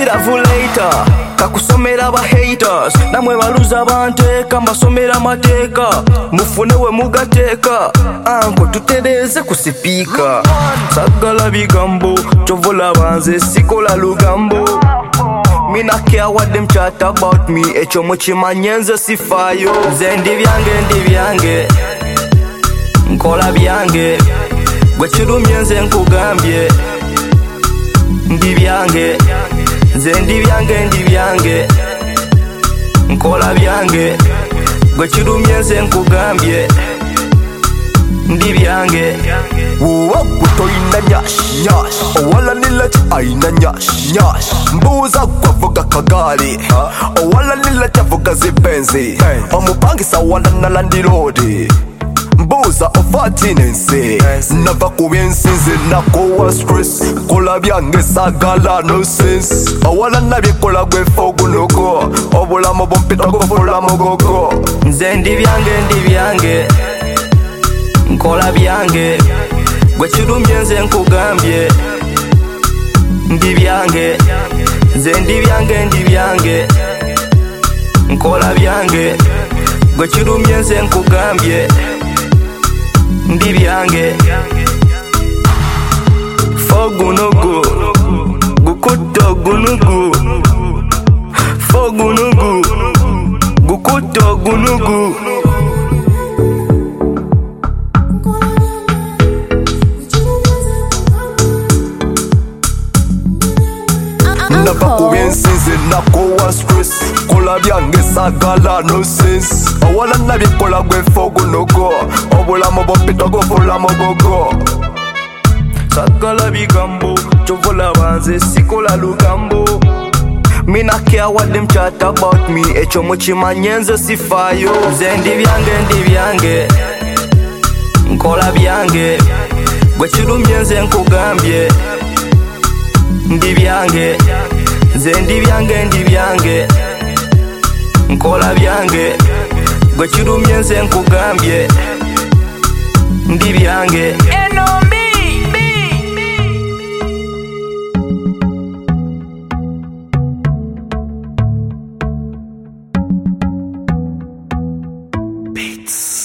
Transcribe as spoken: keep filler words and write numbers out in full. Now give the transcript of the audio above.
siravu later kakusomera ba haters namwe baluza banteka mbasomera mateeka mufune we mugateeka anko tutereze ku sipika sagala bigambo chovola banze sikola lugambo Me not care what them chat about me. Echo muchimanyenze sifayo. Nze ndi byange ndi byange nkola byange gwe kirumye nze nkugambye ndi byange nze ndi byange ndi byange nkola byange gwe kirumye nze nkugambye ndi byange Uwa kutoina nyash nyash Owala nilati aina nyash nyash Mbuza kwavuga kagari Owala nilati avuga zipenzi Omupangisa wala nalandirodi Mbuza ofati nensi Nava kubiensinzi nakowa stress Kola byange sagala no sense Owala nabye kola gwe fogu noko Obula mobompita kufula mogogo Nze ndi byange ndi byange nkola byange gwe kirumye nze nkugambye ndi byange nze ndi byange ndi byange nkola byange gwe kirumye nze nkugambye ndi byange fogunugu gukuto gunugu fogunugu gukuto gunugu Nava kubiensinzi nakowa stress Kola byange sagala no sense Owala nabye kola gwe fogu noko Obula mobompita kufula mogogo sagala bigambo chovola banze sikola lugambo Me not care what them chat about me. Echo muchimanyenze sifayo. Nze ndi byange ndi byange nkola byange gwe kirumye nze nkugambye ndi byange nze ndi byange ndi byange nkola byange gwe kirumye nze nkugambye ndi byange. Beats.